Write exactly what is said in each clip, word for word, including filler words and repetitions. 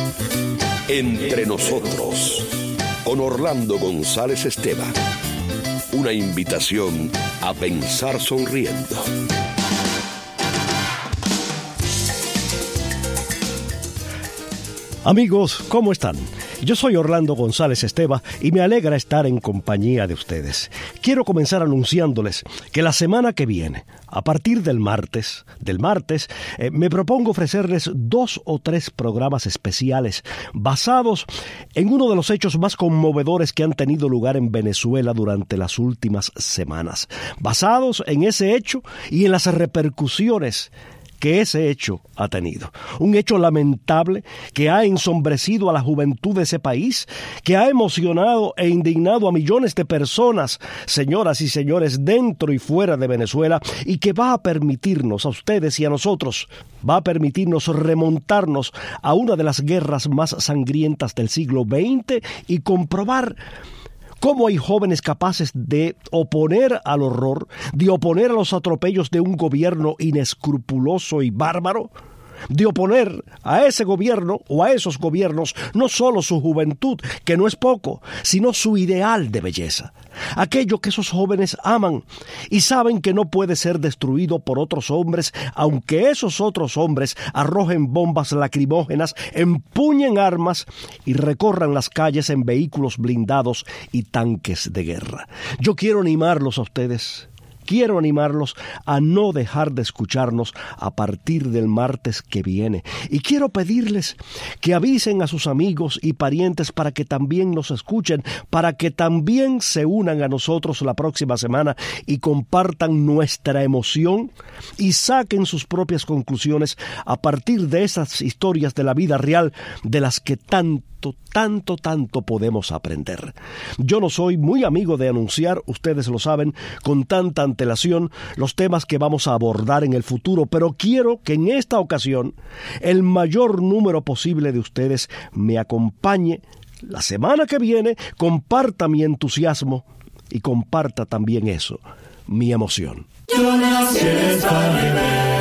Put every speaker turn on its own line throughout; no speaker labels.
Entre nosotros, con Orlando González Esteva. Una invitación a pensar sonriendo.
Amigos, ¿cómo están? Yo soy Orlando González Esteva y me alegra estar en compañía de ustedes. Quiero comenzar anunciándoles que la semana que viene, a partir del martes, del martes, eh, me propongo ofrecerles dos o tres programas especiales basados en uno de los hechos más conmovedores que han tenido lugar en Venezuela durante las últimas semanas. Basados en ese hecho y en las repercusiones que ese hecho ha tenido. Un hecho lamentable que ha ensombrecido a la juventud de ese país, que ha emocionado e indignado a millones de personas, señoras y señores, dentro y fuera de Venezuela, y que va a permitirnos a ustedes y a nosotros, va a permitirnos remontarnos a una de las guerras más sangrientas del siglo veinte y comprobar cómo hay jóvenes capaces de oponer al horror, de oponer a los atropellos de un gobierno inescrupuloso y bárbaro, de oponer a ese gobierno o a esos gobiernos no solo su juventud, que no es poco, sino su ideal de belleza. Aquello que esos jóvenes aman y saben que no puede ser destruido por otros hombres, aunque esos otros hombres arrojen bombas lacrimógenas, empuñen armas y recorran las calles en vehículos blindados y tanques de guerra. Yo quiero animarlos a ustedes. Quiero animarlos a no dejar de escucharnos a partir del martes que viene. Y quiero pedirles que avisen a sus amigos y parientes para que también nos escuchen, para que también se unan a nosotros la próxima semana y compartan nuestra emoción y saquen sus propias conclusiones a partir de esas historias de la vida real de las que tanto tanto, tanto podemos aprender. Yo no soy muy amigo de anunciar, ustedes lo saben, con tanta antelación los temas que vamos a abordar en el futuro, pero quiero que en esta ocasión el mayor número posible de ustedes me acompañe la semana que viene, comparta mi entusiasmo y comparta también eso, mi emoción.
Yo nací en esta ribera.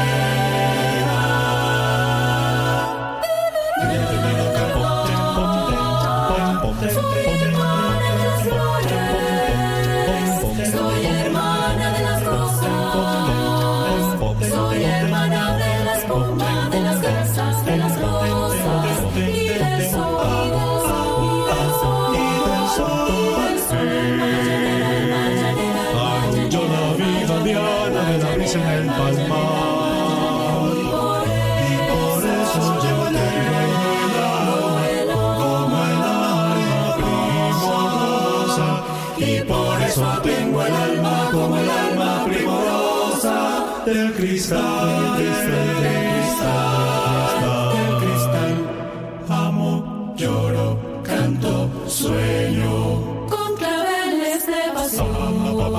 En el palmar, y por eso yo tengo el como el alma primorosa, y por eso tengo el alma como el alma primorosa del cristal, del cristal, del cristal. Amo, lloro, canto, sueño con claveles de pasión.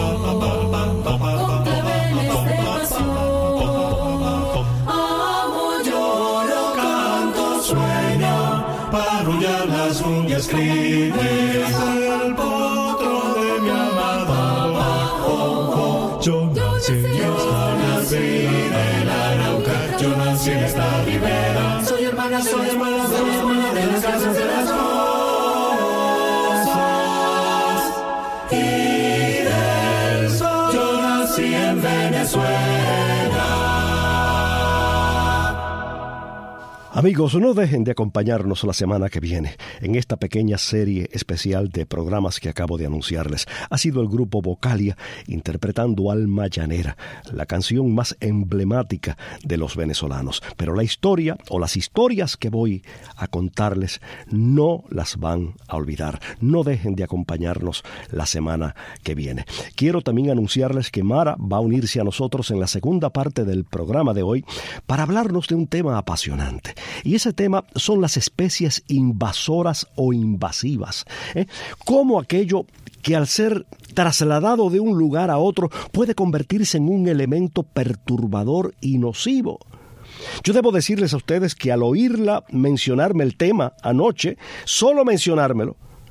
Escribe el potro de mi amada. Oh, oh. Yo nací en esta ribera del Arauca. Yo nací en esta ribera. Soy hermana, soy hermana, soy hermana de las casas de las rosas y del sol. Yo nací en Venezuela.
Amigos, no dejen de acompañarnos la semana que viene en esta pequeña serie especial de programas que acabo de anunciarles. Ha sido el grupo Vocalia interpretando Alma Llanera, la canción más emblemática de los venezolanos. Pero la historia o las historias que voy a contarles no las van a olvidar. No dejen de acompañarnos la semana que viene. Quiero también anunciarles que Mara va a unirse a nosotros en la segunda parte del programa de hoy para hablarnos de un tema apasionante. Y ese tema son las especies invasoras o invasivas. ¿eh? Cómo aquello que al ser trasladado de un lugar a otro puede convertirse en un elemento perturbador y nocivo. Yo debo decirles a ustedes que al oírla mencionarme el tema anoche, solo mencionármelo,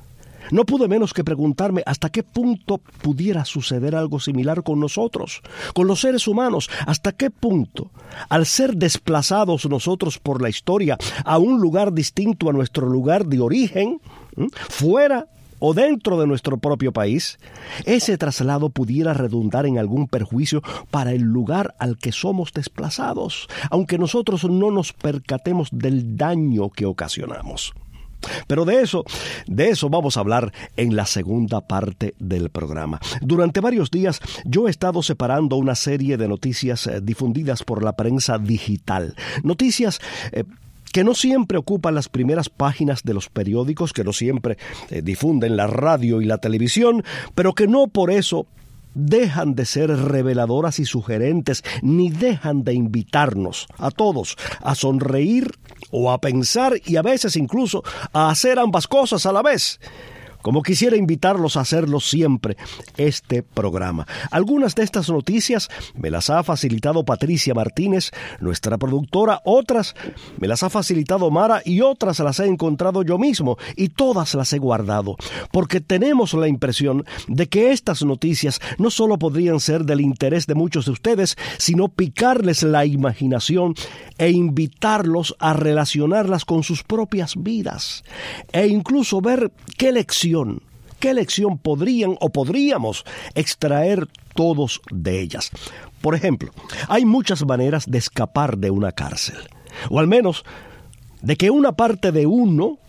no pude menos que preguntarme hasta qué punto pudiera suceder algo similar con nosotros, con los seres humanos, hasta qué punto, al ser desplazados nosotros por la historia a un lugar distinto a nuestro lugar de origen, ¿eh? fuera o dentro de nuestro propio país, ese traslado pudiera redundar en algún perjuicio para el lugar al que somos desplazados, aunque nosotros no nos percatemos del daño que ocasionamos. Pero de eso, de eso vamos a hablar en la segunda parte del programa. Durante varios días yo he estado separando una serie de noticias eh, difundidas por la prensa digital. Noticias eh, que no siempre ocupan las primeras páginas de los periódicos, que no siempre eh, difunden la radio y la televisión, pero que no por eso dejan de ser reveladoras y sugerentes, ni dejan de invitarnos a todos a sonreír o a pensar y a veces incluso a hacer ambas cosas a la vez, como quisiera invitarlos a hacerlo siempre este programa. Algunas de estas noticias me las ha facilitado Patricia Martínez, nuestra productora, otras me las ha facilitado Mara y otras las he encontrado yo mismo y todas las he guardado, porque tenemos la impresión de que estas noticias no solo podrían ser del interés de muchos de ustedes, sino picarles la imaginación e invitarlos a relacionarlas con sus propias vidas e incluso ver qué lección ¿Qué lección podrían o podríamos extraer todos de ellas? Por ejemplo, hay muchas maneras de escapar de una cárcel, o al menos de que una parte de uno,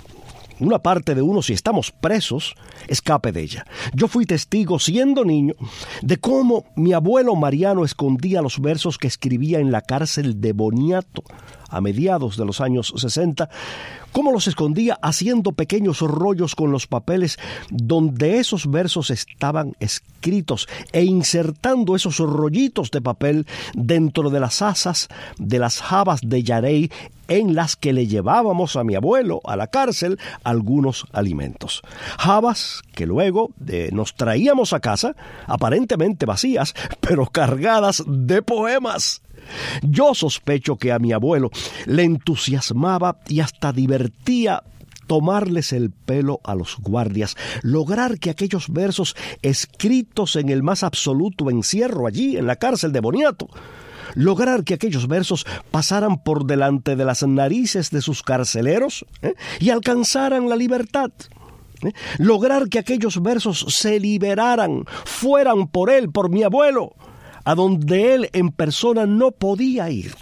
una parte de uno, si estamos presos, escape de ella. Yo fui testigo, siendo niño, de cómo mi abuelo Mariano escondía los versos que escribía en la cárcel de Boniato a mediados de los años sesenta, cómo los escondía haciendo pequeños rollos con los papeles donde esos versos estaban escritos e insertando esos rollitos de papel dentro de las asas de las jabas de Yarey en las que le llevábamos a mi abuelo a la cárcel algunos alimentos. Jabas que luego eh, nos traíamos a casa, aparentemente vacías, pero cargadas de poemas. Yo sospecho que a mi abuelo le entusiasmaba y hasta divertía tomarles el pelo a los guardias, lograr que aquellos versos escritos en el más absoluto encierro allí en la cárcel de Boniato, lograr que aquellos versos pasaran por delante de las narices de sus carceleros ¿eh? y alcanzaran la libertad. ¿eh? Lograr que aquellos versos se liberaran, fueran por él, por mi abuelo, a donde él en persona no podía ir.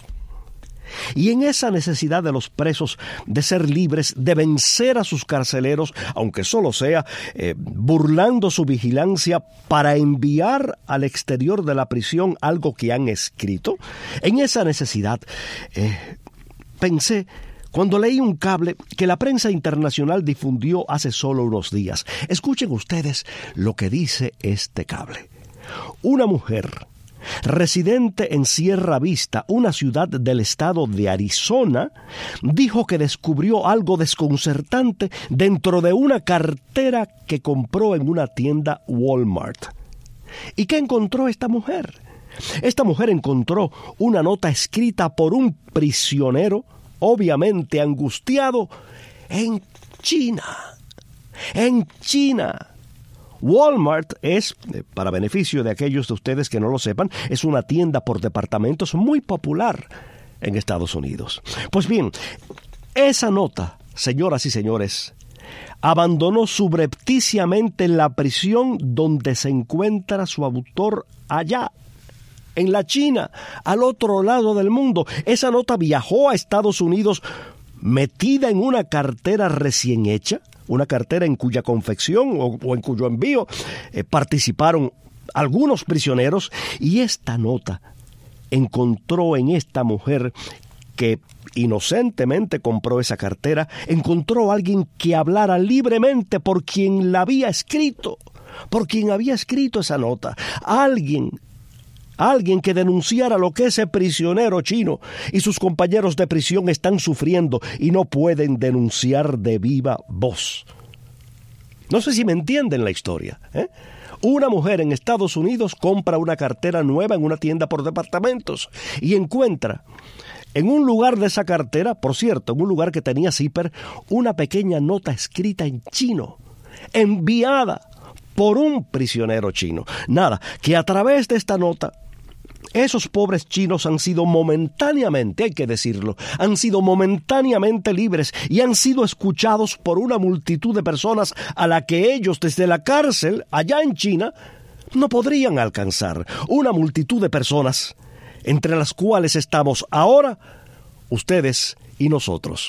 Y en esa necesidad de los presos de ser libres, de vencer a sus carceleros, aunque solo sea eh, burlando su vigilancia para enviar al exterior de la prisión algo que han escrito, en esa necesidad eh, pensé cuando leí un cable que la prensa internacional difundió hace solo unos días. Escuchen ustedes lo que dice este cable. Una mujer residente en Sierra Vista, una ciudad del estado de Arizona, dijo que descubrió algo desconcertante dentro de una cartera que compró en una tienda Walmart. ¿Y qué encontró esta mujer? Esta mujer encontró una nota escrita por un prisionero, obviamente angustiado, en China. En China. Walmart es, para beneficio de aquellos de ustedes que no lo sepan, es una tienda por departamentos muy popular en Estados Unidos. Pues bien, esa nota, señoras y señores, abandonó subrepticiamente la prisión donde se encuentra su autor allá, en la China, al otro lado del mundo. Esa nota viajó a Estados Unidos metida en una cartera recién hecha, una cartera en cuya confección o, o en cuyo envío eh, participaron algunos prisioneros, y esta nota encontró en esta mujer que inocentemente compró esa cartera, encontró a alguien que hablara libremente por quien la había escrito, por quien había escrito esa nota, alguien Alguien que denunciara lo que ese prisionero chino y sus compañeros de prisión están sufriendo y no pueden denunciar de viva voz. No sé si me entienden la historia, ¿eh? Una mujer en Estados Unidos compra una cartera nueva en una tienda por departamentos y encuentra en un lugar de esa cartera, por cierto, en un lugar que tenía zipper, una pequeña nota escrita en chino, enviada por un prisionero chino. Nada, que a través de esta nota, esos pobres chinos han sido momentáneamente, hay que decirlo, han sido momentáneamente libres y han sido escuchados por una multitud de personas a la que ellos desde la cárcel, allá en China, no podrían alcanzar. Una multitud de personas, entre las cuales estamos ahora, ustedes y nosotros.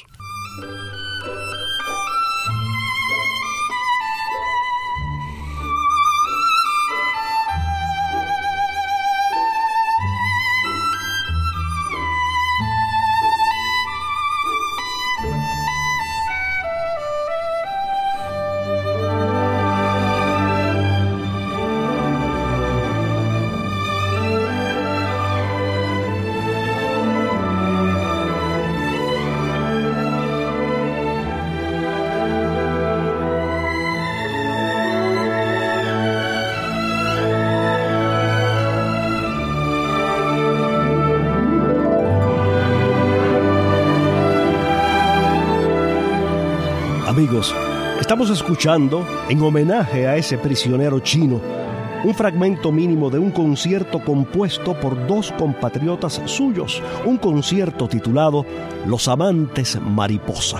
Amigos, estamos escuchando, en homenaje a ese prisionero chino, un fragmento mínimo de un concierto compuesto por dos compatriotas suyos, un concierto titulado Los Amantes Mariposa.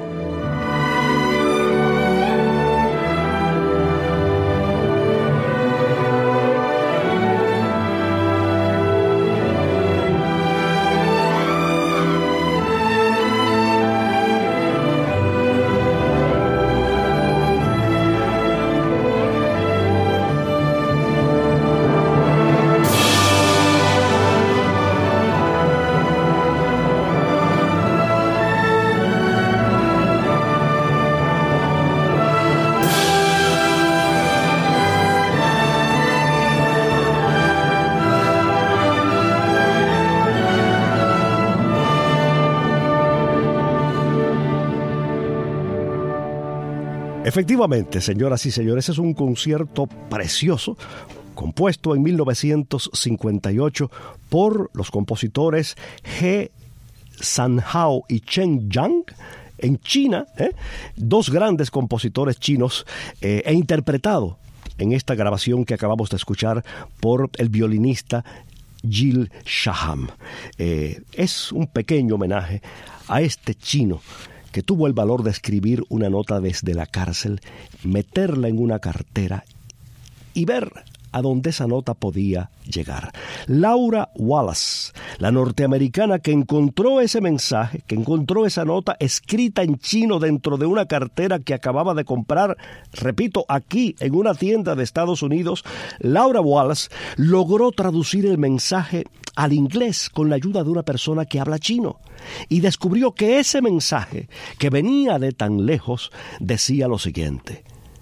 Efectivamente, señoras y señores, es un concierto precioso, compuesto en mil novecientos cincuenta y ocho por los compositores He Sanhao y Chen Yang, en China, ¿eh? dos grandes compositores chinos, eh, e interpretado en esta grabación que acabamos de escuchar por el violinista Gil Shaham. Eh, es un pequeño homenaje a este chino que tuvo el valor de escribir una nota desde la cárcel, meterla en una cartera y ver a dónde esa nota podía llegar. Laura Wallace, la norteamericana que encontró ese mensaje, que encontró esa nota escrita en chino dentro de una cartera que acababa de comprar, repito, aquí en una tienda de Estados Unidos, Laura Wallace logró traducir el mensaje al inglés con la ayuda de una persona que habla chino y descubrió que ese mensaje, que venía de tan lejos, decía lo siguiente: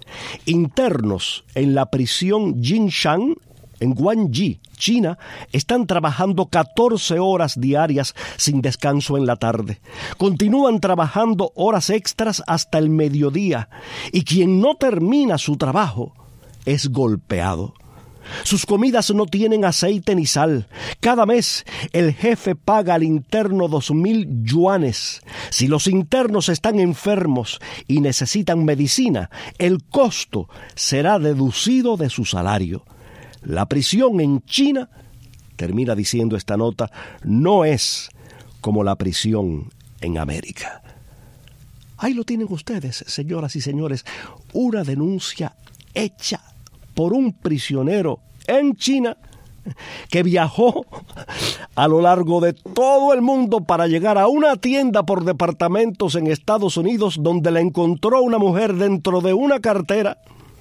internos en la prisión Jinshan, en Guangxi, China, están trabajando catorce horas diarias sin descanso en la tarde. Continúan trabajando horas extras hasta el mediodía y quien no termina su trabajo es golpeado. Sus comidas no tienen aceite ni sal. Cada mes el jefe paga al interno dos mil yuanes. Si los internos están enfermos y necesitan medicina, el costo será deducido de su salario. La prisión en China, termina diciendo esta nota, no es como la prisión en América. Ahí lo tienen ustedes, señoras y señores, una denuncia hecha por un prisionero en China que viajó a lo largo de todo el mundo para llegar a una tienda por departamentos en Estados Unidos donde la encontró una mujer dentro de una cartera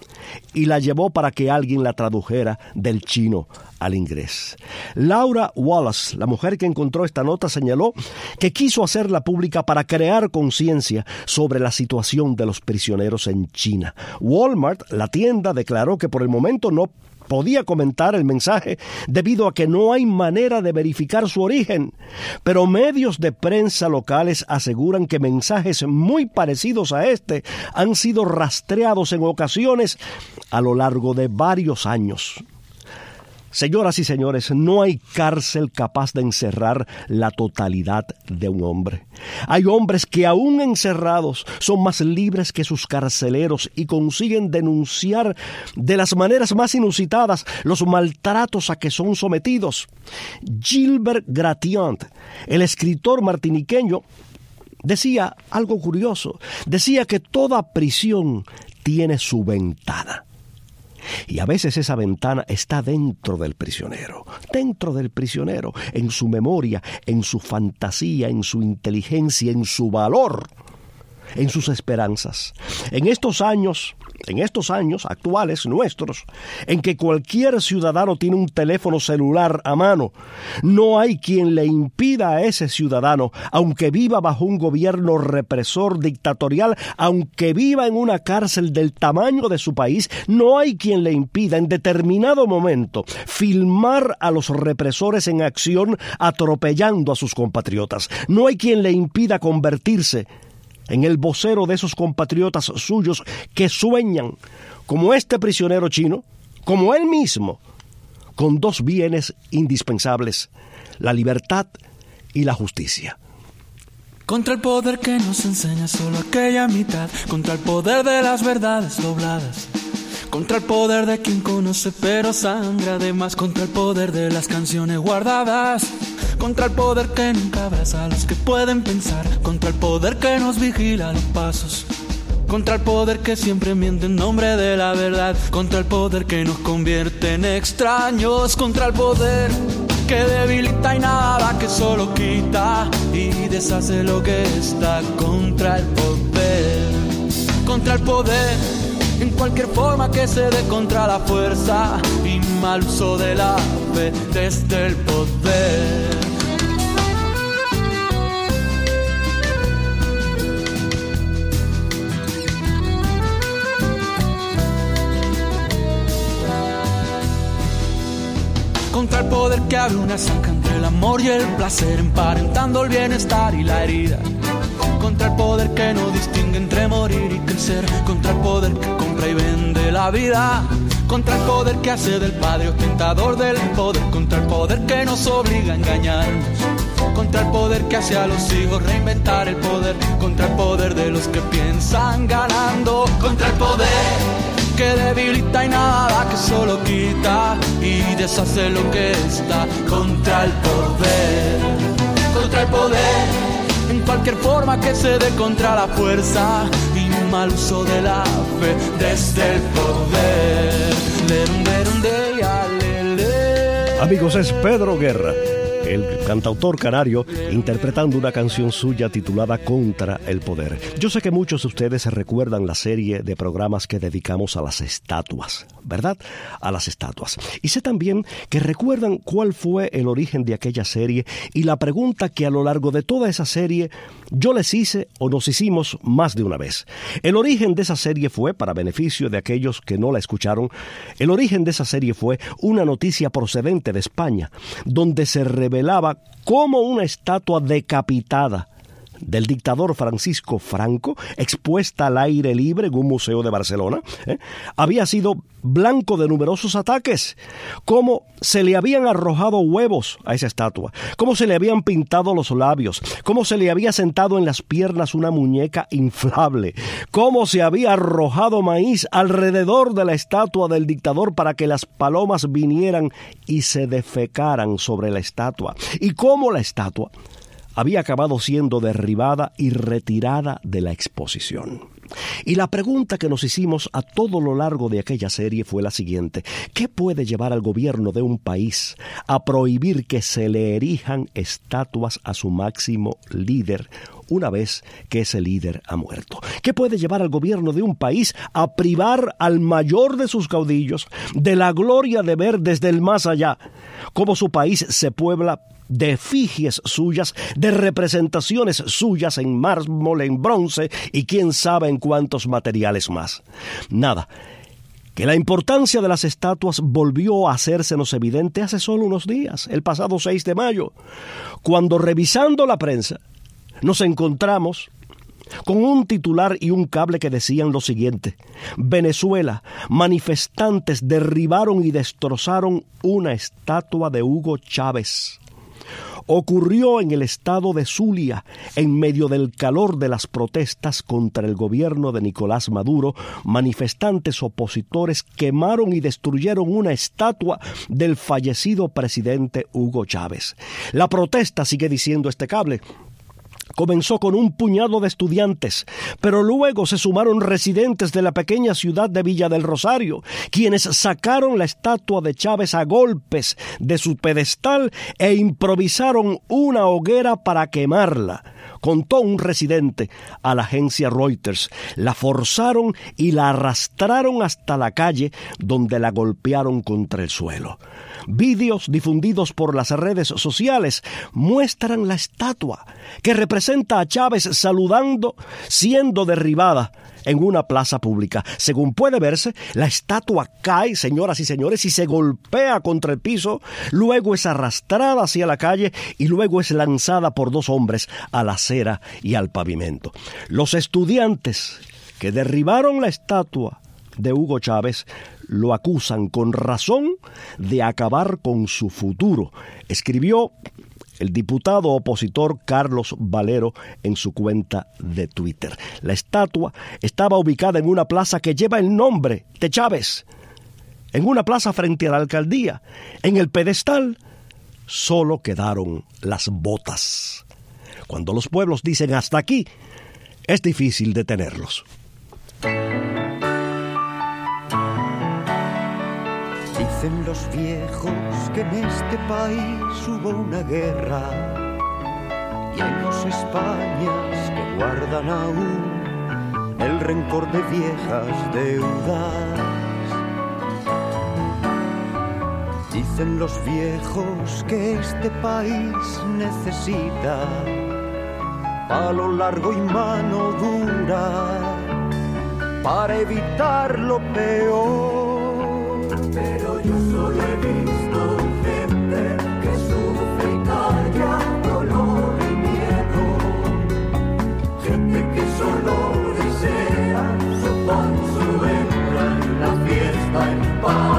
y la llevó para que alguien la tradujera del chino al inglés. Laura Wallace, la mujer que encontró esta nota, señaló que quiso hacerla pública para crear conciencia sobre la situación de los prisioneros en China. Walmart, la tienda, declaró que por el momento no podía comentar el mensaje debido a que no hay manera de verificar su origen, pero medios de prensa locales aseguran que mensajes muy parecidos a este han sido rastreados en ocasiones a lo largo de varios años. Señoras y señores, no hay cárcel capaz de encerrar la totalidad de un hombre. Hay hombres que aún encerrados son más libres que sus carceleros y consiguen denunciar de las maneras más inusitadas los maltratos a que son sometidos. Gilbert Gratiot, el escritor martiniqueño, decía algo curioso. Decía que toda prisión tiene su ventana. Y a veces esa ventana está dentro del prisionero, dentro del prisionero, en su memoria, en su fantasía, en su inteligencia, en su valor, en sus esperanzas. En estos años, en estos años actuales nuestros, en que cualquier ciudadano tiene un teléfono celular a mano, no hay quien le impida a ese ciudadano, aunque viva bajo un gobierno represor dictatorial, aunque viva en una cárcel del tamaño de su país, no hay quien le impida en determinado momento filmar a los represores en acción atropellando a sus compatriotas. No hay quien le impida convertirse en el vocero de esos compatriotas suyos que sueñan, como este prisionero chino, como él mismo, con dos bienes indispensables, la libertad y la justicia.
Contra el poder que nos enseña solo aquella mitad, contra el poder de las verdades dobladas, contra el poder de quien conoce pero sangra además, contra el poder de las canciones guardadas, contra el poder que nunca abraza a los que pueden pensar, contra el poder que nos vigila los pasos, contra el poder que siempre miente en nombre de la verdad, contra el poder que nos convierte en extraños, contra el poder que debilita y nada, que solo quita y deshace lo que está, contra el poder, contra el poder en cualquier forma que se dé, contra la fuerza y mal uso de la fe desde el poder. Contra el poder que abre una zanja entre el amor y el placer, emparentando el bienestar y la herida, contra el poder que no distingue entre morir y crecer, contra el poder que compra y vende la vida, contra el poder que hace del padre ostentador del poder, contra el poder que nos obliga a engañarnos, contra el poder que hace a los hijos reinventar el poder, contra el poder de los que piensan ganando, contra el poder que debilita y nada, que solo quita y deshace lo que está, contra el poder, contra el poder en cualquier forma que se dé, contra la fuerza y mal uso de la fe desde el poder.
Amigos, es Pedro Guerra, el cantautor canario, interpretando una canción suya titulada Contra el Poder. Yo sé que muchos de ustedes recuerdan la serie de programas que dedicamos a las estatuas, ¿verdad? A las estatuas. Y sé también que recuerdan cuál fue el origen de aquella serie y la pregunta que a lo largo de toda esa serie yo les hice o nos hicimos más de una vez. El origen de esa serie fue, para beneficio de aquellos que no la escucharon, el origen de esa serie fue una noticia procedente de España, donde se revelaba cómo una estatua decapitada del dictador Francisco Franco, expuesta al aire libre en un museo de Barcelona, ¿eh? había sido blanco de numerosos ataques, cómo se le habían arrojado huevos a esa estatua, cómo se le habían pintado los labios, cómo se le había sentado en las piernas una muñeca inflable, cómo se había arrojado maíz alrededor de la estatua del dictador para que las palomas vinieran y se defecaran sobre la estatua, y cómo la estatua había acabado siendo derribada y retirada de la exposición. Y la pregunta que nos hicimos a todo lo largo de aquella serie fue la siguiente: ¿qué puede llevar al gobierno de un país a prohibir que se le erijan estatuas a su máximo líder una vez que ese líder ha muerto? ¿Qué puede llevar al gobierno de un país a privar al mayor de sus caudillos de la gloria de ver desde el más allá cómo su país se puebla de efigies suyas, de representaciones suyas en mármol, en bronce y quién sabe en cuántos materiales más? Nada, que la importancia de las estatuas volvió a hacérsenos evidente hace solo unos días, el pasado seis de mayo, cuando revisando la prensa nos encontramos con un titular y un cable que decían lo siguiente: Venezuela, manifestantes derribaron y destrozaron una estatua de Hugo Chávez. Ocurrió en el estado de Zulia, en medio del calor de las protestas contra el gobierno de Nicolás Maduro. Manifestantes opositores quemaron y destruyeron una estatua del fallecido presidente Hugo Chávez. La protesta, sigue diciendo este cable, comenzó con un puñado de estudiantes, pero luego se sumaron residentes de la pequeña ciudad de Villa del Rosario, quienes sacaron la estatua de Chávez a golpes de su pedestal e improvisaron una hoguera para quemarla. Contó un residente a la agencia Reuters. La forzaron y la arrastraron hasta la calle, donde la golpearon contra el suelo. Vídeos difundidos por las redes sociales muestran la estatua que representa a Chávez saludando, siendo derribada en una plaza pública. Según puede verse, la estatua cae, señoras y señores, y se golpea contra el piso, luego es arrastrada hacia la calle y luego es lanzada por dos hombres a la acera y al pavimento. Los estudiantes que derribaron la estatua de Hugo Chávez lo acusan con razón de acabar con su futuro, escribió el diputado opositor Carlos Valero en su cuenta de Twitter. La estatua estaba ubicada en una plaza que lleva el nombre de Chávez, en una plaza frente a la alcaldía. En el pedestal solo quedaron las botas. Cuando los pueblos dicen hasta aquí, es difícil detenerlos.
Dicen los viejos que en este país hubo una guerra y hay dos Españas que guardan aún el rencor de viejas deudas. Dicen los viejos que este país necesita palo largo y mano dura para evitar lo peor. Pero yo solo he visto gente que sufre y calla dolor y miedo, gente que solo desea su pan, su hembra y la fiesta en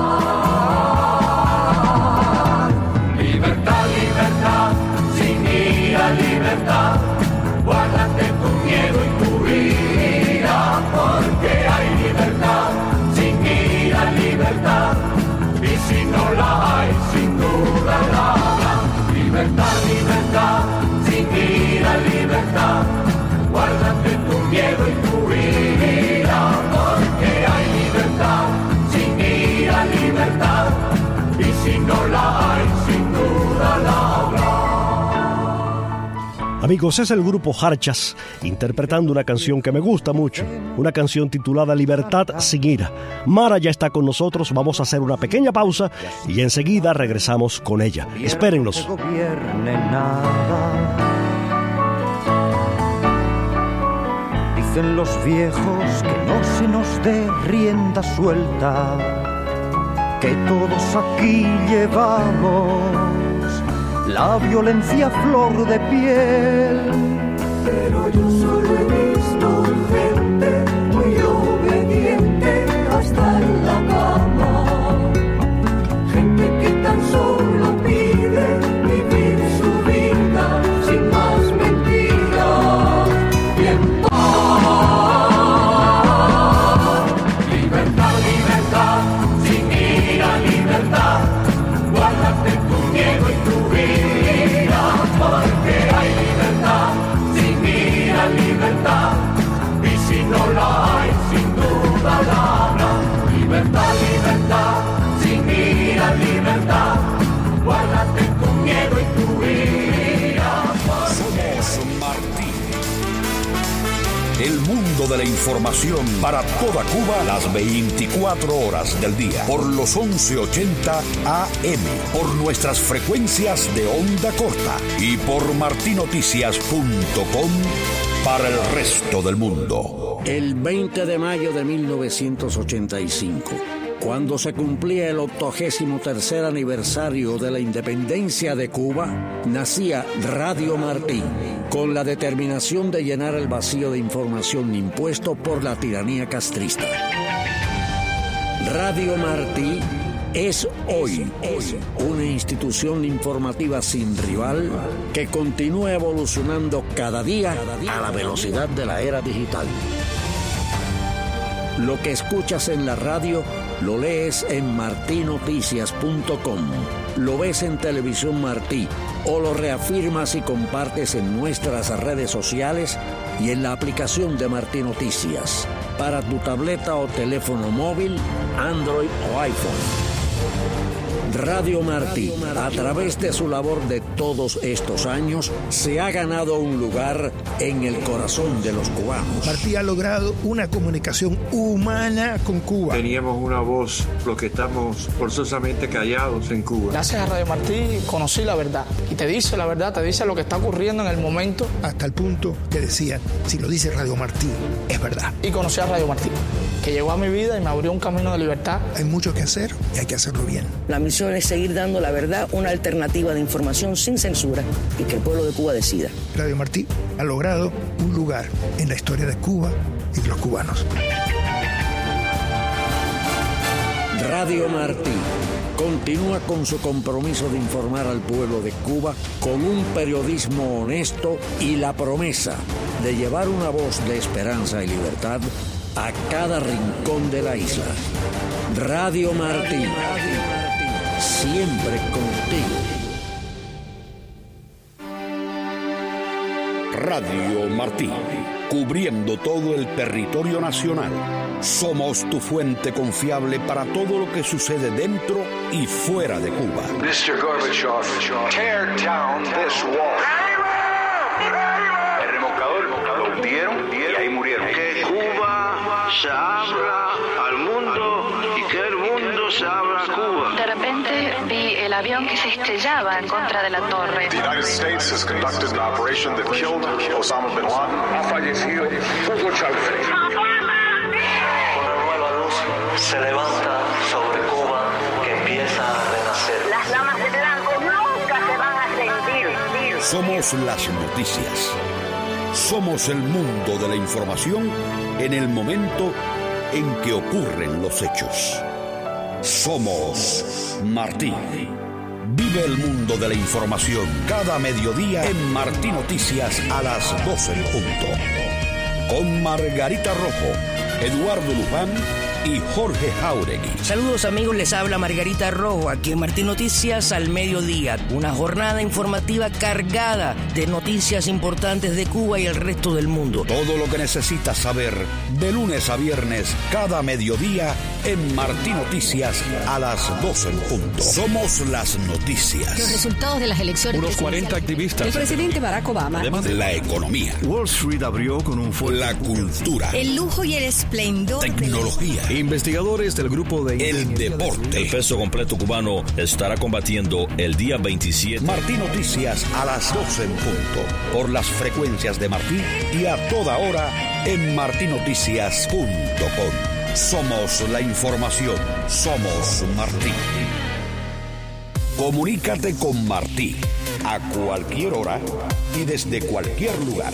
paz. Libertad, libertad, sin ira, libertad, guárdate tu miedo y tu ira, porque hay libertad, sin ira, libertad. Y si no la hay, sin duda la habrá. Libertad, libertad, sin ira, libertad. Guárdate tu miedo y tu ira, porque hay libertad, sin ira, libertad. Y si no la hay, sin duda la habrá.
Amigos, es el grupo Jarchas interpretando una canción que me gusta mucho, una canción titulada Libertad sin ira. Mara ya está con nosotros, vamos a hacer una pequeña pausa y enseguida regresamos con ella. Espérenlos.
No gobierne nada. Dicen los viejos que no se nos dé rienda suelta, que todos aquí llevamos la violencia a flor de piel. Pero yo solo he visto gente muy obediente hasta en la cama, gente que tan solo pide vivir su vida sin más mentiras y en paz. Libertad, libertad, sin ira, libertad. Guárdate tu miedo y tu vida, porque hay libertad, sin ira, libertad. Y si no la hay, sin duda la habrá. Libertad, libertad, sin ira, libertad. Guárdate tu miedo y tu ira.
Somos Martín. El mundo de la información para toda Cuba las veinticuatro horas del día por los once ochenta A M, por nuestras frecuencias de onda corta y por martinoticias punto com para el resto del mundo.
El veinte de mayo de mil novecientos ochenta y cinco, Cuando se cumplía el octogésimo tercer aniversario de la independencia de Cuba, nacía Radio Martí, con la determinación de llenar el vacío de información impuesto por la tiranía castrista. Radio Martí es hoy, hoy una institución informativa sin rival que continúa evolucionando cada día a la velocidad de la era digital. Lo que escuchas en la radio lo lees en martí noticias punto com, lo ves en Televisión Martí o lo reafirmas y compartes en nuestras redes sociales y en la aplicación de Martí Noticias para tu tableta o teléfono móvil, Android o iPhone. Radio Martí, a través de su labor de todos estos años, se ha ganado un lugar en el corazón de los cubanos.
Martí ha logrado una comunicación humana con Cuba.
Teníamos una voz, los que estamos forzosamente callados en Cuba.
Gracias a Radio Martí conocí la verdad. Y te dice la verdad, te dice lo que está ocurriendo en el momento.
Hasta el punto que decían, si lo dice Radio Martí, es verdad.
Y conocí a Radio Martí, que llegó a mi vida y me abrió un camino de libertad.
Hay mucho que hacer y hay que hacerlo bien.
La misión es seguir dando la verdad, una alternativa de información sin censura y que el pueblo de Cuba decida.
Radio Martí ha logrado un lugar en la historia de Cuba y de los cubanos.
Radio Martí continúa con su compromiso de informar al pueblo de Cuba con un periodismo honesto y la promesa de llevar una voz de esperanza y libertad a cada rincón de la isla. Radio Martí, siempre contigo.
Radio Martí, cubriendo todo el territorio nacional. Somos tu fuente confiable para todo lo que sucede dentro y fuera de Cuba.
mister Gorbachev, tear down this wall. El remolcador lo hundieron y ahí murieron.
Que Cuba se abra al mundo y que el mundo se abra a Cuba.
De repente vi el avión que se estrellaba en contra de la torre.
The United States has conducted an operation that killed Osama bin Laden.
Ha fallecido Hugo Chávez.
Una nueva luz se levanta sobre Cuba que empieza a renacer.
Las damas de blanco nunca se van a rendir.
Somos las noticias. Somos el mundo de la información en el momento en que ocurren los hechos. Somos Martí. Vive el mundo de la información cada mediodía en Martí Noticias a las doce en punto. Con Margarita Rojo, Eduardo Luján y Jorge Jauregui.
Saludos amigos, les habla Margarita Rojo, aquí en Martí Noticias al mediodía. Una jornada informativa cargada de noticias importantes de Cuba y el resto del mundo.
Todo lo que necesitas saber de lunes a viernes cada mediodía en Martí Noticias a las doce en punto. Somos las noticias.
Los resultados de las elecciones.
Unos cuarenta activistas.
El presidente Barack Obama.
Además de la economía.
Wall Street abrió con un fuerte.
La cultura.
El lujo y el esplendor.
Tecnología.
De investigadores del grupo de...
El deporte.
El peso completo cubano estará combatiendo el día veintisiete.
Martí Noticias a las doce en punto. Por las frecuencias de Martí y a toda hora en martí noticias punto com. Somos la información. Somos Martí. Comunícate con Martí a cualquier hora y desde cualquier lugar.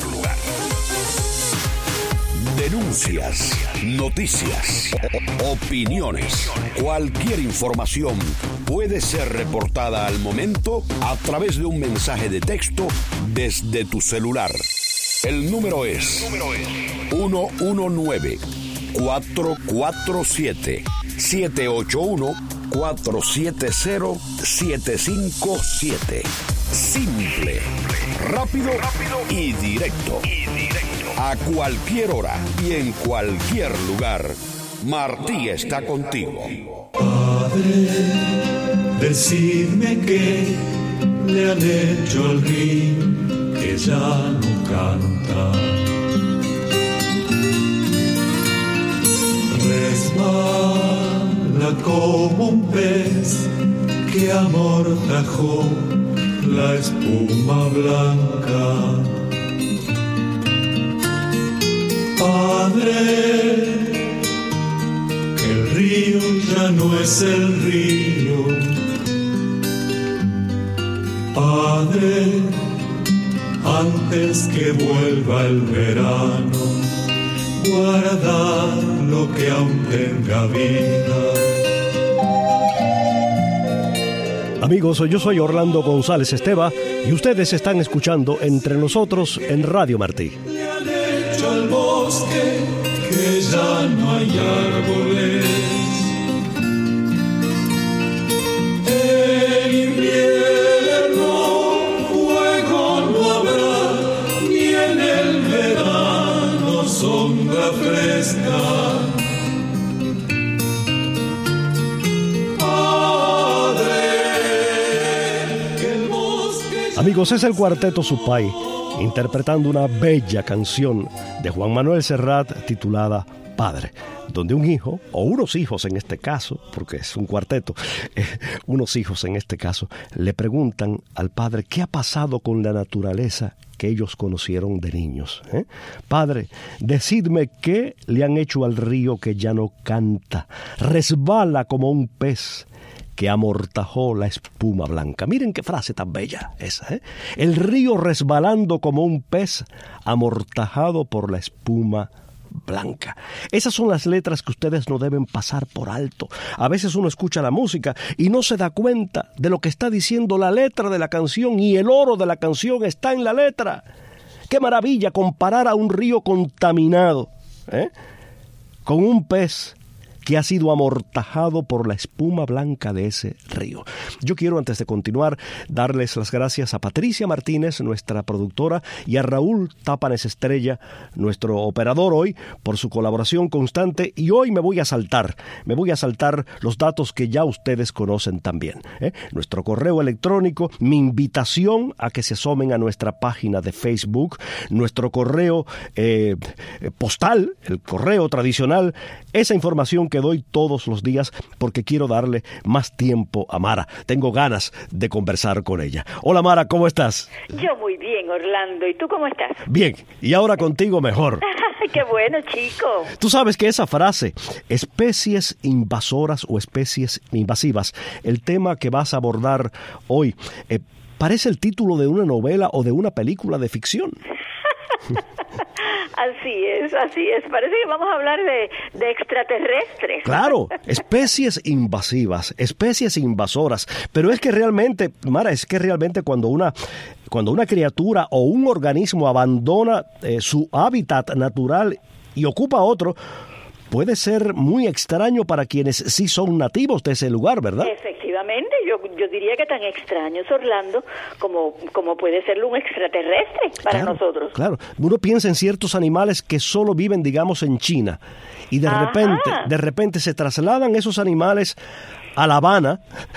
Denuncias, noticias, opiniones, cualquier información puede ser reportada al momento a través de un mensaje de texto desde tu celular. El número es uno uno nueve, cuatro cuatro siete, siete ocho uno, cuatro siete cero, siete cinco siete. Simple, rápido y directo. A cualquier hora y en cualquier lugar, Martí está contigo.
Padre, decidme que le han hecho al río que ya no canta. Resbala como un pez que amortajó la espuma blanca. Padre, que el río ya no es el río. Padre, antes que vuelva el verano, guarda lo que aún tenga vida.
Amigos, yo soy Orlando González Esteva y ustedes están escuchando Entre Nosotros en Radio Martí.
Le han hecho al bosque que ya no hay árboles. En invierno fuego no habrá, ni en el verano sombra fresca.
Amigos, es el Cuarteto Supay interpretando una bella canción de Juan Manuel Serrat titulada Padre, donde un hijo, o unos hijos en este caso, porque es un cuarteto, eh, unos hijos en este caso, le preguntan al padre qué ha pasado con la naturaleza que ellos conocieron de niños. ¿eh? Padre, decidme qué le han hecho al río que ya no canta, resbala como un pez que amortajó la espuma blanca. Miren qué frase tan bella esa, ¿eh? El río resbalando como un pez amortajado por la espuma blanca. Esas son las letras que ustedes no deben pasar por alto. A veces uno escucha la música y no se da cuenta de lo que está diciendo la letra de la canción, y el oro de la canción está en la letra. ¡Qué maravilla comparar a un río contaminado ¿eh? con un pez que ha sido amortajado por la espuma blanca de ese río? Yo quiero, antes de continuar, darles las gracias a Patricia Martínez, nuestra productora, y a Raúl Tápanes Estrella, nuestro operador hoy, por su colaboración constante. Y hoy me voy a saltar, me voy a saltar los datos que ya ustedes conocen también. ¿eh? Nuestro correo electrónico, mi invitación a que se asomen a nuestra página de Facebook, nuestro correo eh, postal, el correo tradicional, esa información que doy todos los días porque quiero darle más tiempo a Mara. Tengo ganas de conversar con ella. Hola Mara, ¿cómo estás?
Yo muy bien, Orlando. ¿Y tú cómo estás?
Bien, y ahora contigo mejor.
¡Qué bueno, chico!
Tú sabes que esa frase, especies invasoras o especies invasivas, el tema que vas a abordar hoy, eh, parece el título de una novela o de una película de ficción.
Así es, así es. Parece que vamos a hablar de, de extraterrestres.
Claro, especies invasivas, especies invasoras. Pero es que realmente, Mara, es que realmente cuando una, cuando una criatura o un organismo abandona eh, su hábitat natural y ocupa otro, puede ser muy extraño para quienes sí son nativos de ese lugar, ¿verdad?
Efectivamente, yo, yo diría que tan extraño es Orlando como, como puede serlo un extraterrestre para
claro,
nosotros.
Claro, uno piensa en ciertos animales que solo viven, digamos, en China, y de
Ajá.
repente, de repente se trasladan esos animales a La Habana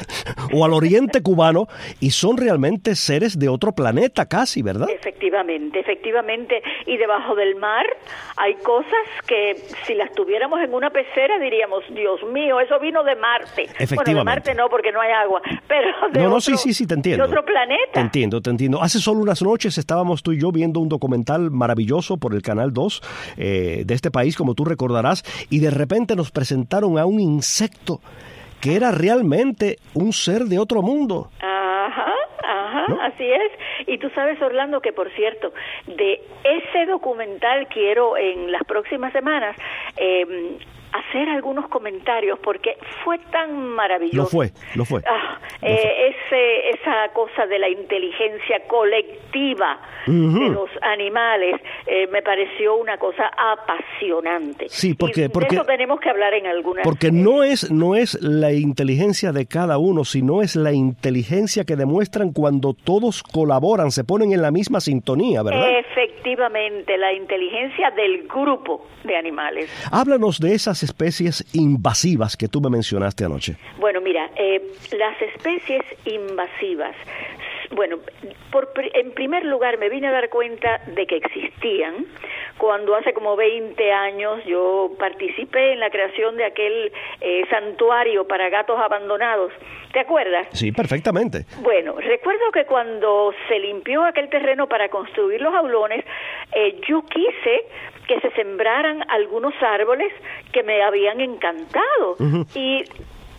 o al oriente cubano y son realmente seres de otro planeta casi, ¿verdad?
Efectivamente, efectivamente. Y debajo del mar hay cosas que si las tuviéramos en una pecera diríamos, Dios mío, eso vino de Marte.
Efectivamente.
Bueno, de Marte no, porque no hay agua, pero de,
no, no,
otro,
sí, sí, sí, te entiendo.
de otro planeta.
Te entiendo, te entiendo. Hace solo unas noches estábamos tú y yo viendo un documental maravilloso por el Canal dos eh, de este país, como tú recordarás, y de repente nos presentaron a un insecto que era realmente un ser de otro mundo.
Ajá, ajá,
¿no?
Así es. Y tú sabes, Orlando, que por cierto, de ese documental quiero en las próximas semanas eh, hacer algunos comentarios porque fue tan maravilloso.
Lo fue, lo fue.
Ah,
lo
eh,
fue.
Ese, esa cosa de la inteligencia colectiva
uh-huh.
de los animales eh, me pareció una cosa apasionante.
Sí, porque,
y de
porque,
eso tenemos que hablar en algunas.
Porque no es, no es la inteligencia de cada uno, sino es la inteligencia que demuestran cuando todos colaboran, se ponen en la misma sintonía, ¿verdad?
Efectivamente, la inteligencia del grupo de animales.
Háblanos de esas especies invasivas que tú me mencionaste anoche.
Bueno, mira, eh, las especies invasivas, bueno, por, en primer lugar me vine a dar cuenta de que existían cuando hace como veinte años yo participé en la creación de aquel eh, santuario para gatos abandonados. ¿Te acuerdas?
Sí, perfectamente.
Bueno, recuerdo que cuando se limpió aquel terreno para construir los jaulones, eh, yo quise que se sembraran algunos árboles que me habían encantado. Uh-huh. Y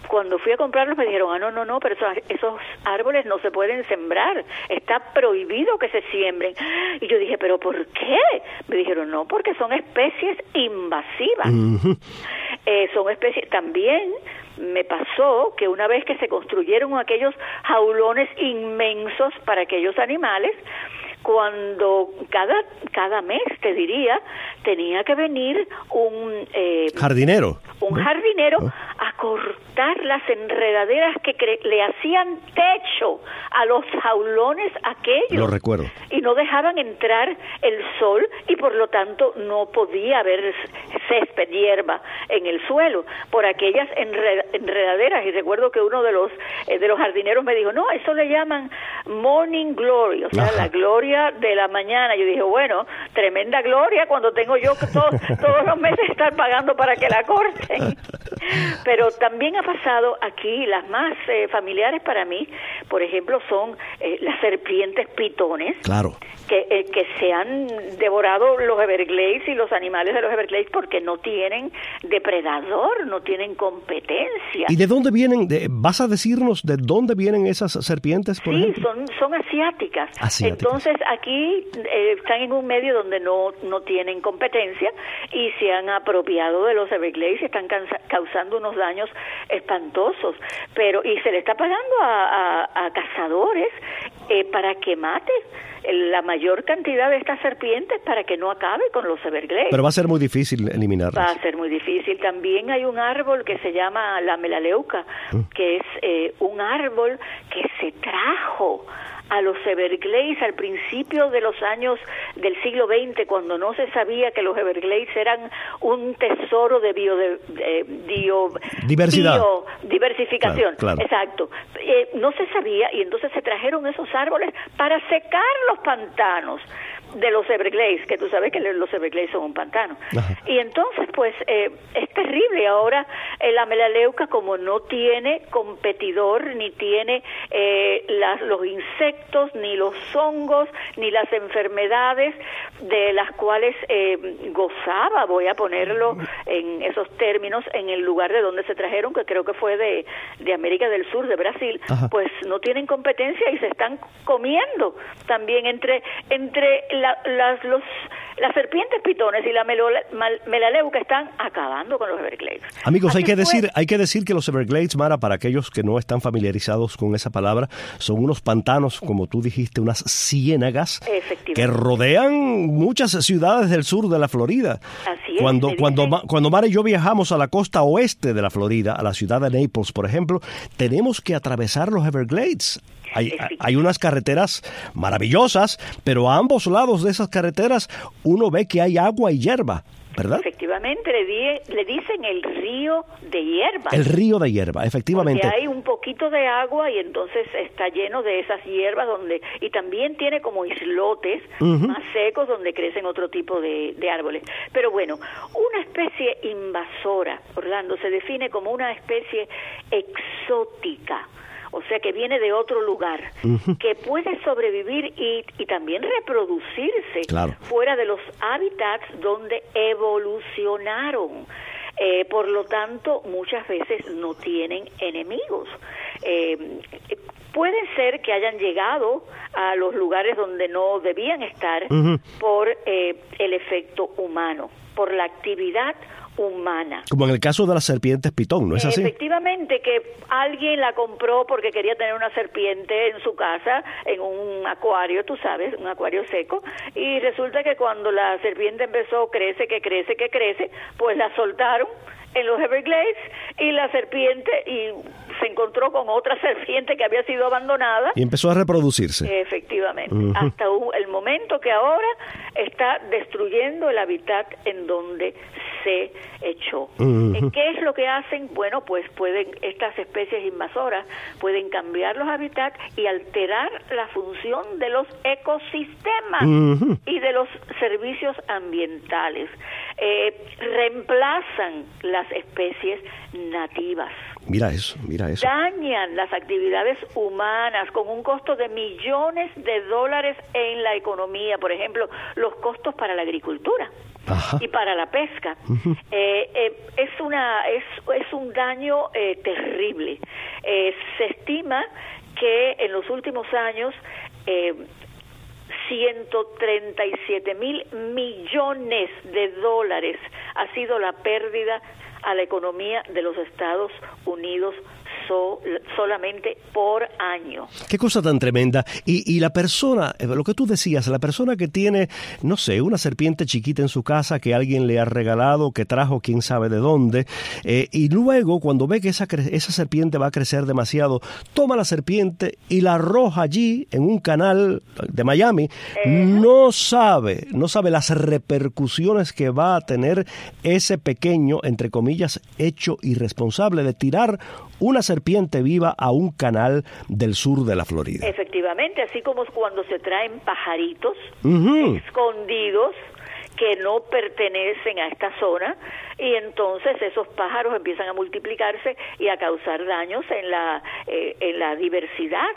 cuando fui a comprarlos me dijeron, ah, no, no, no, pero esos, esos árboles no se pueden sembrar, está prohibido que se siembren. Y yo dije, ¿pero por qué? Me dijeron, no, porque son especies invasivas. Uh-huh. Eh, son especies, también me pasó que una vez que se construyeron aquellos jaulones inmensos para aquellos animales, cuando cada cada mes, te diría, tenía que venir un... Eh,
jardinero.
Un jardinero ¿no? a cortar las enredaderas que cre- le hacían techo a los jaulones aquellos.
Lo recuerdo.
Y no dejaban entrar el sol y por lo tanto no podía haber césped, hierba en el suelo por aquellas enred- enredaderas. Y recuerdo que uno de los eh, de los jardineros me dijo, no, eso le llaman morning glory, o sea, Ajá. la gloria de la mañana. Yo dije, bueno, tremenda gloria cuando tengo yo que todo, todos los meses estar pagando para que la corten. Pero también ha pasado aquí, las más eh, familiares para mí, por ejemplo, son eh, las serpientes pitones.
Claro.
Que, eh, que se han devorado los Everglades y los animales de los Everglades porque no tienen depredador, no tienen competencia.
¿Y de dónde vienen? De, ¿Vas a decirnos de dónde vienen esas serpientes, por
sí,
ejemplo?
son son asiáticas.
asiáticas.
Entonces aquí eh, están en un medio donde no no tienen competencia y se han apropiado de los Everglades y están cansa- causando unos daños espantosos. Pero y se le está pagando a, a, a cazadores eh, para que mate la mayor cantidad de estas serpientes para que no acabe con los Everglades.
Pero va a ser muy difícil eliminarlas.
Va a ser muy difícil. También hay un árbol que se llama la melaleuca, ¿Mm? que es eh, un árbol que se trajo a los Everglades al principio de los años del siglo veinte, cuando no se sabía que los Everglades eran un tesoro de bio, de, de, bio
diversidad,
bio, diversificación.
Claro, claro.
Exacto. Eh, no se sabía y entonces se trajeron esos árboles para secar los pantanos de los Everglades, que tú sabes que los Everglades son un pantano. Ajá. Y entonces, pues, eh, es terrible. Ahora, eh, la melaleuca, como no tiene competidor, ni tiene eh, las, los insectos, ni los hongos, ni las enfermedades de las cuales eh, gozaba, voy a ponerlo en esos términos, en el lugar de donde se trajeron, que creo que fue de, de América del Sur, de Brasil, Ajá. pues no tienen competencia y se están comiendo también entre entre la, las los las serpientes pitones y la melaleuca están acabando con los Everglades.
Amigos,
Así
hay que
fue.
decir, hay que decir que los Everglades, Mara, para aquellos que no están familiarizados con esa palabra, son unos pantanos, como tú dijiste, unas ciénagas que rodean muchas ciudades del sur de la Florida.
Así es.
Cuando cuando
dice...
cuando Mara y yo viajamos a la costa oeste de la Florida, a la ciudad de Naples, por ejemplo, tenemos que atravesar los Everglades. Hay, hay unas carreteras maravillosas, pero a ambos lados de esas carreteras uno ve que hay agua y hierba, ¿verdad?
Efectivamente, le, di, le dicen el río de hierba.
El río de hierba, efectivamente.
Porque hay un poquito de agua y entonces está lleno de esas hierbas donde y también tiene como islotes uh-huh. más secos donde crecen otro tipo de, de árboles. Pero bueno, una especie invasora, Orlando, se define como una especie exótica. O sea, que viene de otro lugar, uh-huh. que puede sobrevivir y, y también reproducirse
claro.
fuera de los hábitats donde evolucionaron. Eh, por lo tanto, muchas veces no tienen enemigos. Eh, puede ser que hayan llegado a los lugares donde no debían estar uh-huh. por eh, el efecto humano, por la actividad humana.
Como en el caso de las serpientes pitón, ¿no es así?
Efectivamente, que alguien la compró porque quería tener una serpiente en su casa, en un acuario, tú sabes, un acuario seco, y resulta que cuando la serpiente empezó, crece, que crece, que crece, pues la soltaron en los Everglades y la serpiente y se encontró con otra serpiente que había sido abandonada.
Y empezó a reproducirse.
Efectivamente,
uh-huh.
hasta un, el momento que ahora está destruyendo el hábitat en donde se echó. Uh-huh. ¿Qué es lo que hacen? Bueno, pues pueden estas especies invasoras pueden cambiar los hábitats y alterar la función de los ecosistemas uh-huh. y de los servicios ambientales. Eh, reemplazan las especies nativas.
Mira eso, mira eso.
Dañan las actividades humanas con un costo de millones de dólares en la economía. Por ejemplo, los costos para la agricultura.
Ajá.
y para la pesca.
Uh-huh.
Eh, eh, es una es, es un daño eh, terrible. Eh, se estima que en los últimos años eh, ciento treinta y siete mil millones de dólares ha sido la pérdida a la economía de los Estados Unidos so, solamente por año.
Qué cosa tan tremenda. Y, y la persona, lo que tú decías, la persona que tiene, no sé, una serpiente chiquita en su casa que alguien le ha regalado, que trajo quién sabe de dónde, eh, y luego cuando ve que esa, esa serpiente va a crecer demasiado, toma la serpiente y la arroja allí en un canal de Miami, ¿Eh? no sabe, no sabe las repercusiones que va a tener ese pequeño, entre comillas, hecho irresponsable de tirar una serpiente viva a un canal del sur de la Florida.
Efectivamente, así como cuando se traen pajaritos
uh-huh.
escondidos que no pertenecen a esta zona, y entonces esos pájaros empiezan a multiplicarse y a causar daños en la eh, en la diversidad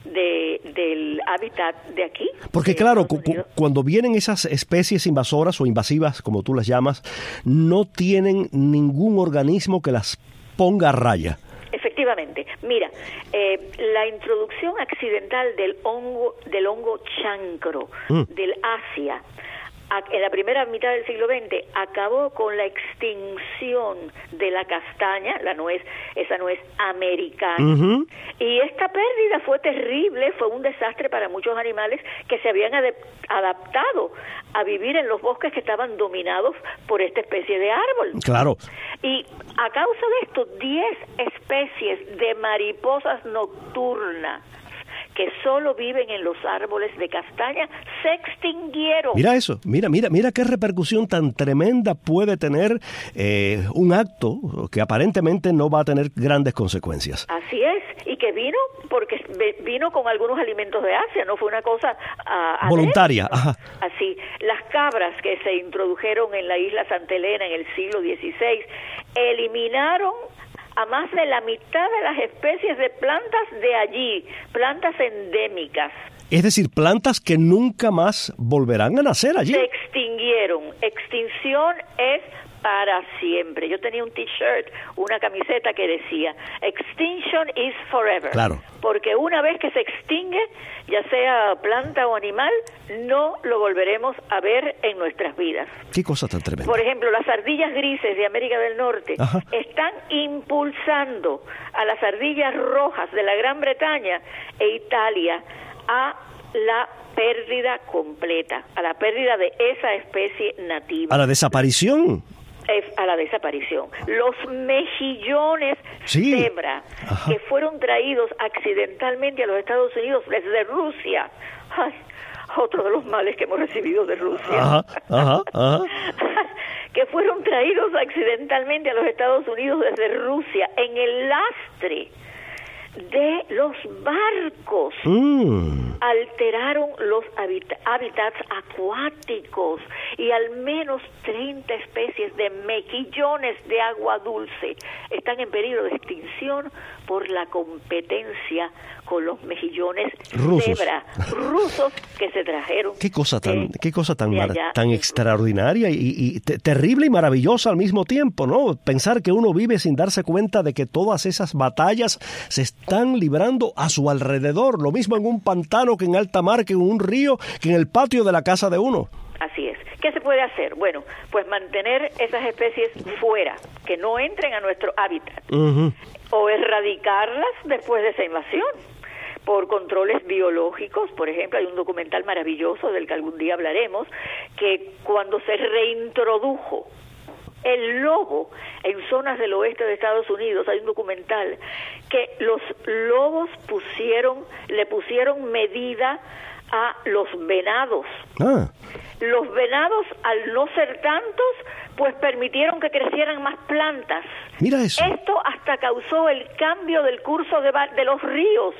de, del hábitat de aquí.
Porque claro, cu- cu- cuando vienen esas especies invasoras o invasivas, como tú las llamas, no tienen ningún organismo que las ponga a raya.
Efectivamente. Mira, eh, la introducción accidental del hongo del hongo chancro mm. del Asia en la primera mitad del siglo veinte acabó con la extinción de la castaña, la nuez, esa nuez americana. Uh-huh. Y esta pérdida fue terrible, fue un desastre para muchos animales que se habían ad- adaptado a vivir en los bosques que estaban dominados por esta especie de árbol.
Claro.
Y a causa de esto, diez especies de mariposas nocturnas que solo viven en los árboles de castaña se extinguieron.
Mira eso, mira, mira, mira qué repercusión tan tremenda puede tener eh, un acto que aparentemente no va a tener grandes consecuencias.
Así es, y que vino porque vino con algunos alimentos de Asia, no fue una cosa uh,
voluntaria. Ajá.
Así, las cabras que se introdujeron en la isla Santa Elena en el siglo dieciséis eliminaron a más de la mitad de las especies de plantas de allí, plantas endémicas.
Es decir, plantas que nunca más volverán a nacer allí.
Se extinguieron. Extinción es para siempre. Yo tenía un t-shirt, una camiseta que decía Extinction is forever.
Claro.
Porque una vez que se extingue, ya sea planta o animal, no lo volveremos a ver en nuestras vidas.
Qué cosa tan tremenda.
Por ejemplo, las ardillas grises de América del Norte
Ajá.
están impulsando a las ardillas rojas de la Gran Bretaña e Italia a la pérdida completa, a la pérdida de esa especie nativa.
A la desaparición.
A la desaparición. Los mejillones
sí.
cebra Ajá. que fueron traídos accidentalmente a los Estados Unidos desde Rusia. Ay, otro de los males que hemos recibido de Rusia.
Ajá, ajá, ajá.
que fueron traídos accidentalmente a los Estados Unidos desde Rusia en el lastre de los barcos.
Mm.
Alteraron los habita- hábitats acuáticos y al menos treinta especies de mejillones de agua dulce están en peligro de extinción por la competencia con los mejillones
rusos.
cebra rusos que se trajeron.
Qué cosa tan,
de,
qué cosa tan, mar,
allá,
tan extraordinaria y, y te, terrible y maravillosa al mismo tiempo, ¿no? Pensar que uno vive sin darse cuenta de que todas esas batallas se están librando a su alrededor, lo mismo en un pantano que en alta mar, que en un río, que en el patio de la casa de uno.
Así es. ¿Qué se puede hacer? Bueno, pues mantener esas especies fuera, que no entren a nuestro hábitat,
uh-huh.
o erradicarlas después de esa invasión por controles biológicos. Por ejemplo, hay un documental maravilloso del que algún día hablaremos, que cuando se reintrodujo el lobo en zonas del oeste de Estados Unidos, hay un documental que los lobos pusieron, le pusieron medida a los venados.
Ah.
Los venados, al no ser tantos, pues permitieron que crecieran más plantas.
Mira eso.
Esto hasta causó el cambio del curso de, de los ríos.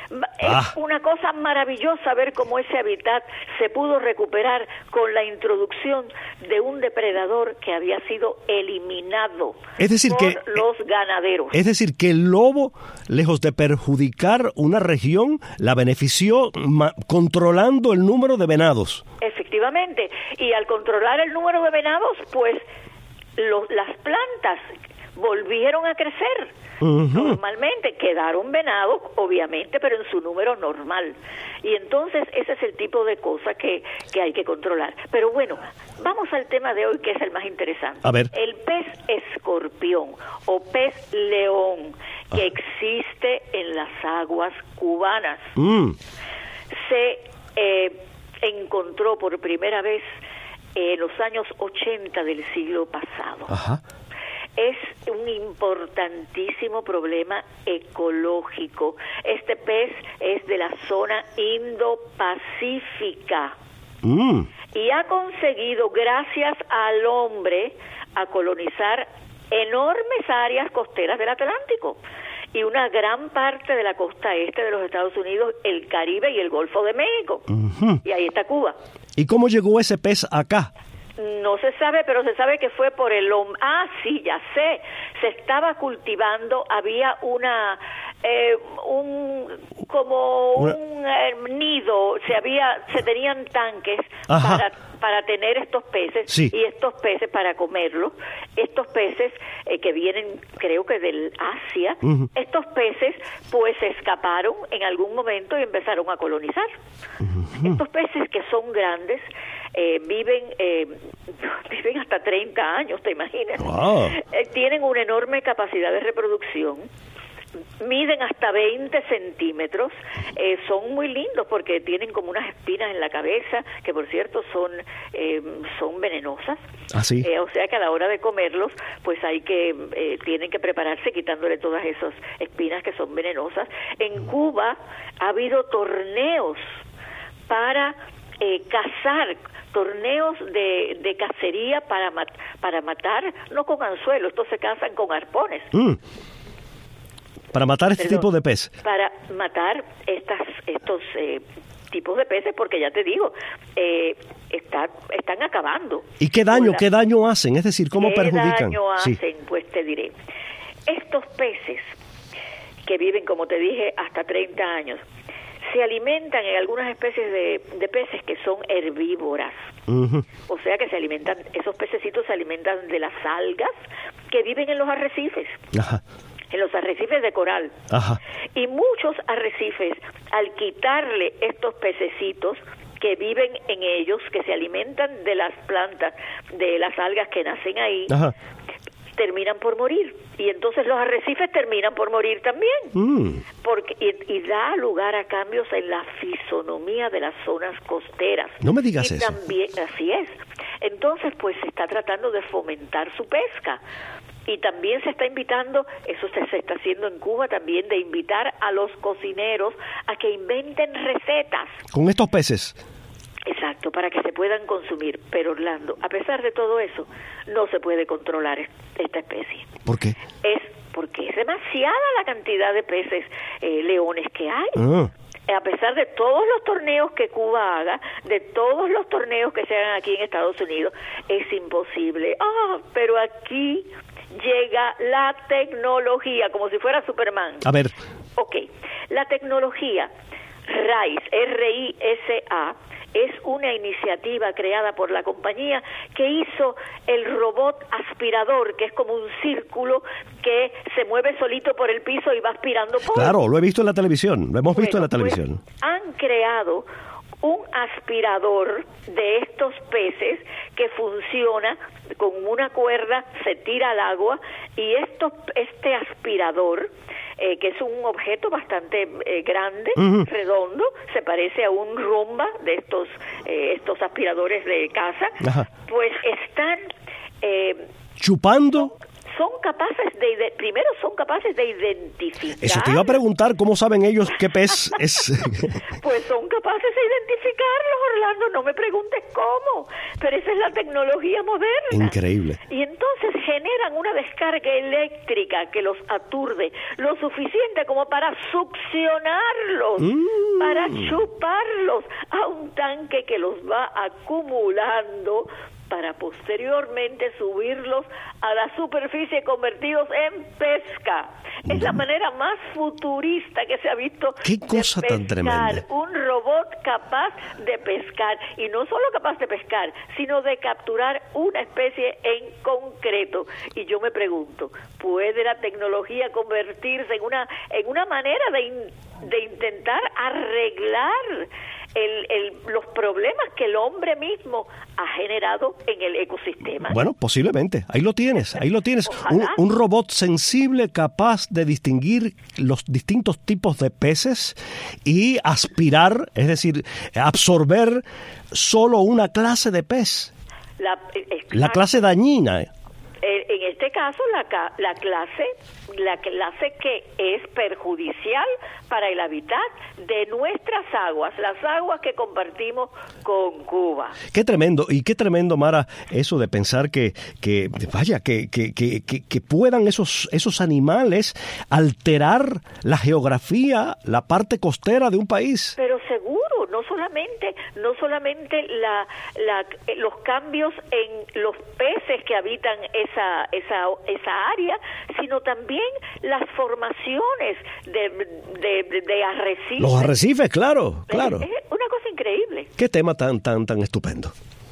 Ah.
Es una cosa maravillosa ver cómo ese hábitat se pudo recuperar con la introducción de un depredador que había sido eliminado
Es decir
por
que
los ganaderos.
Es decir, que el lobo, lejos de perjudicar una región, la benefició ma- controlando el número de venados.
Efectivamente, y al controlar el número de venados, pues los, las plantas volvieron a crecer.
Uh-huh.
Normalmente quedaron venados, obviamente, pero en su número normal. Y entonces ese es el tipo de cosas que, que hay que controlar. Pero bueno, vamos al tema de hoy, que es el más interesante.
A ver.
El pez escorpión o pez león que
Ah.
existe en las aguas cubanas.
Mm.
Se eh, encontró por primera vez en los años ochenta del siglo pasado.
Ajá.
Es un importantísimo problema ecológico. Este pez es de la zona Indo-Pacífica
Mm.
y ha conseguido, gracias al hombre, a colonizar enormes áreas costeras del Atlántico y una gran parte de la costa este de los Estados Unidos, el Caribe y el Golfo de México.
Ujú.
Y ahí está Cuba.
¿Y cómo llegó ese pez acá?
No se sabe, pero se sabe que fue por el hombre. Ah, sí, ya sé. Se estaba cultivando, había una, eh, un, como
Una-
un eh, nido, se había, se tenían tanques
Ajá.
para para tener estos peces
Sí.
y estos peces para comerlos. Estos peces eh, que vienen, creo que del Asia,
Ujú.
estos peces pues se escaparon en algún momento y empezaron a colonizar. Estos peces que son grandes eh, viven eh, viven hasta treinta años, ¿te imaginas?
Wow.
Eh, tienen una enorme capacidad de reproducción, miden hasta veinte centímetros, eh, son muy lindos porque tienen como unas espinas en la cabeza, que por cierto son eh, son venenosas.
¿Ah, sí?
Eh, o sea que a la hora de comerlos, pues hay que, eh, tienen que prepararse quitándole todas esas espinas que son venenosas. En Cuba ha habido torneos para eh, cazar, torneos de, de cacería para, mat- para matar, no con anzuelos, estos se cazan con arpones.
Mm. Para matar este
Perdón,
tipo de pez.
Para matar estas estos eh, tipos de peces, porque ya te digo, eh, está, están acabando.
¿Y qué daño,
con la-
qué daño hacen? Es decir, ¿cómo
¿Qué
perjudican?
daño
Sí.
hacen? Pues te diré. Estos peces que viven, como te dije, hasta treinta años, se alimentan en algunas especies de, de peces que son herbívoras.
Ujú.
O sea que se alimentan, esos pececitos se alimentan de las algas que viven en los arrecifes,
Ajá.
en los arrecifes de coral.
Ajá.
Y muchos arrecifes, al quitarle estos pececitos que viven en ellos, que se alimentan de las plantas, de las algas que nacen ahí,
Ajá.
terminan por morir. Y entonces los arrecifes terminan por morir también.
Mm.
Porque, y, y da lugar a cambios en la fisonomía de las zonas costeras.
No me digas
Y
eso.
También, así es. Entonces, pues se está tratando de fomentar su pesca. Y también se está invitando, eso se, se está haciendo en Cuba también, de invitar a los cocineros a que inventen recetas.
Con estos peces.
Exacto, para que se puedan consumir. Pero Orlando, a pesar de todo eso, no se puede controlar es- esta especie.
¿Por qué?
Es porque es demasiada la cantidad de peces eh, leones que hay.
Ah.
A pesar de todos los torneos que Cuba haga, de todos los torneos que se hagan aquí en Estados Unidos, es imposible. Ah, pero aquí llega la tecnología, como si fuera Superman.
A ver.
Ok, la tecnología RISE, R I S A, es una iniciativa creada por la compañía que hizo el robot aspirador, que es como un círculo que se mueve solito por el piso y va aspirando polvo.
Claro, lo he visto en la televisión. Lo hemos visto en la
Bueno, pues,
televisión.
han creado un aspirador de estos peces que funciona con una cuerda, se tira al agua y esto, este aspirador, eh, que es un objeto bastante eh, grande,
Ujú.
redondo, se parece a un Roomba de estos, eh, estos aspiradores de casa,
Ajá.
pues están... Eh,
Chupando.
son capaces de, ide- primero son capaces de identificar.
Eso te iba a preguntar, ¿cómo saben ellos qué pez es?
Pues son capaces de identificarlos, Orlando, no me preguntes cómo, pero esa es la tecnología moderna.
Increíble.
Y entonces generan una una descarga eléctrica que los aturde, lo suficiente como para succionarlos, mm. para chuparlos a un tanque que los va acumulando para posteriormente subirlos a la superficie convertidos en pesca. Es la manera más futurista que se ha visto.
Qué cosa
de
tan
pescar,
tremenda.
un robot capaz de pescar, y no solo capaz de pescar, sino de capturar una especie en concreto. Y yo me pregunto, ¿puede la tecnología convertirse en una en una manera de, in, de intentar arreglar El, el, los problemas que el hombre mismo ha generado en el ecosistema?
Bueno, posiblemente. Ahí lo tienes, ahí lo tienes. Un, un robot sensible capaz de distinguir los distintos tipos de peces y aspirar, es decir, absorber solo una clase de pez. La, la clase dañina.
En este caso, la, la clase la clase que es perjudicial para el hábitat de nuestras aguas, las aguas que compartimos con Cuba.
Qué tremendo, y qué tremendo, Mara, eso de pensar que, que vaya, que, que, que, que puedan esos, esos animales alterar la geografía, la parte costera de un país.
Pero seguro, no solamente, no solamente la, la, los cambios en los peces que habitan esa, esa, esa área, sino también las formaciones de, de, de, de arrecifes.
Los arrecifes, claro, claro.
Es, es una cosa increíble.
Qué tema tan, tan, tan estupendo.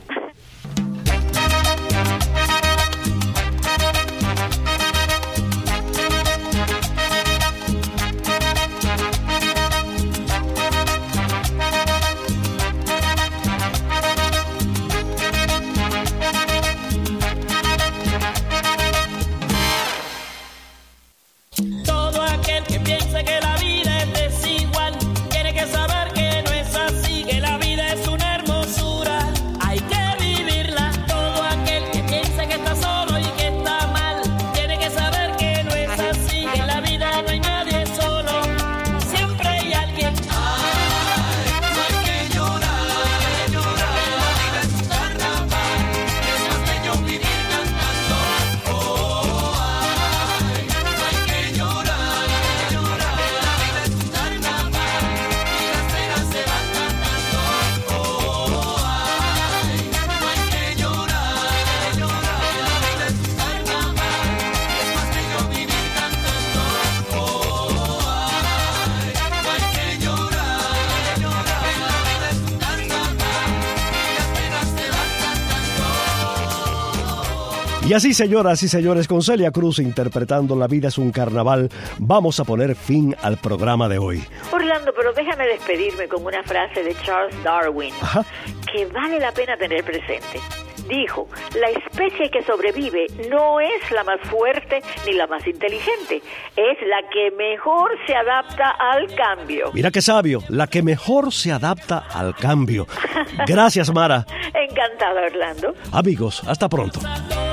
Y así, señoras y señores, con Celia Cruz interpretando La vida es un carnaval, vamos a poner fin al programa de hoy.
Orlando, pero déjame despedirme con una frase de Charles Darwin,
Ajá.
que vale la pena tener presente. Dijo, la especie que sobrevive no es la más fuerte ni la más inteligente, es la que mejor se adapta al cambio.
Mira qué sabio, la que mejor se adapta al cambio. Gracias, Mara.
Encantada, Orlando.
Amigos, hasta pronto.